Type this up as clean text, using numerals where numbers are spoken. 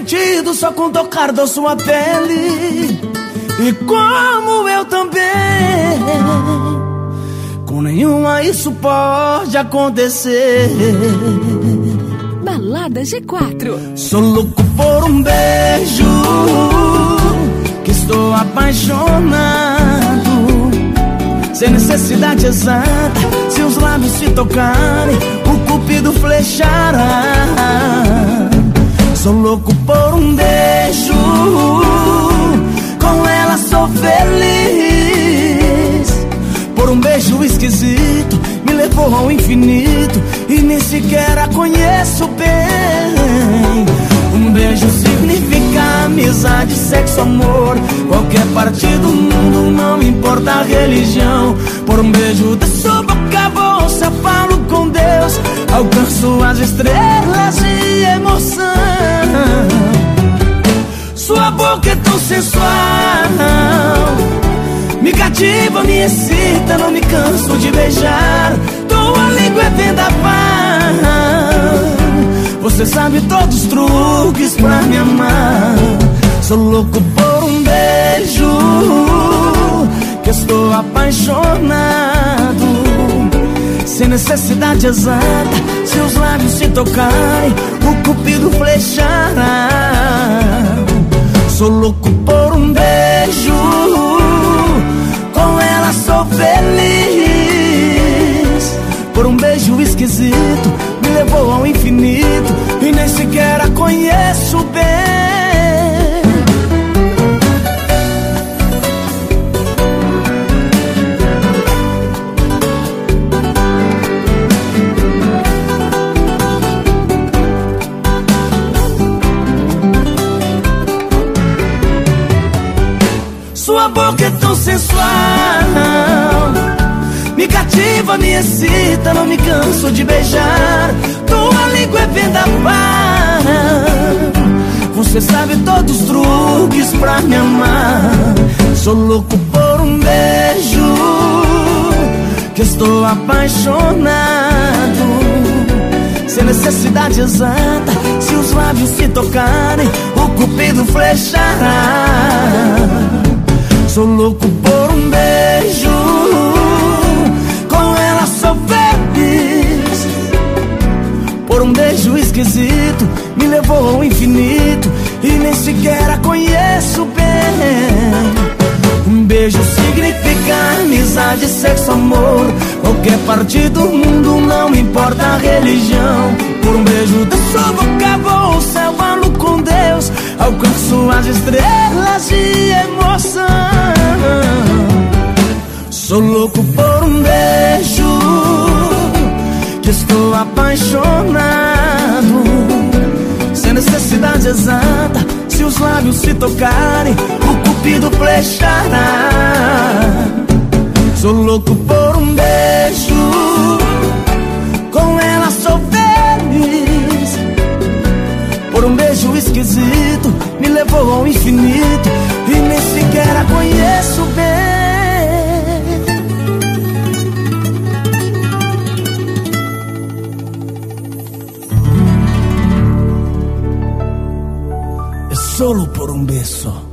sentido só com tocar da sua pele. E como eu também, com nenhuma isso pode acontecer. Balada G4. Sou louco por um beijo, que estou apaixonado. Sem necessidade exata, se os lábios se tocarem, o cupido flechará. Sou louco por um beijo, com ela sou feliz. Por um beijo esquisito, me levou ao infinito e nem sequer a conheço bem. Um beijo significa amizade, sexo, amor. Qualquer parte do mundo, não importa a religião. Por um beijo da sua boca, você eu falo com Deus. Alcanço as estrelas de emoção. Sua boca é tão sensual, me cativa, me excita, não me canso de beijar. Tua língua é vendaval, você sabe todos os truques pra me amar. Sou louco por um beijo, que estou apaixonado. Sem necessidade exata, se os lábios se tocarem, o cupido flechará. Sou louco por um beijo, com ela sou feliz. Por um beijo esquisito, me levou ao infinito e nem sequer a conheço bem. Sua boca é tão sensual, me cativa, me excita, não me canso de beijar. Tua língua é vendaval, você sabe todos os truques pra me amar. Sou louco por um beijo, que estou apaixonado. Sem necessidade exata, se os lábios se tocarem, o cupido flechará. Sou louco por um beijo, com ela sou feliz. Por um beijo esquisito, me levou ao infinito e nem sequer a conheço bem. Um beijo significa amizade, sexo, amor. Qualquer parte do mundo, não importa a religião. Por um beijo da sua boca, vou ao céu, falo com Deus. Alcanço as estrelas de emoção. Sou louco por um beijo, que estou apaixonado. Sem necessidade exata, se os lábios se tocarem, o cupido flechará. Sou louco por um beijo, com ela sou feliz. Por um beijo esquisito, me levou ao infinito e nem sequer a conheço bem. É solo por um beijo.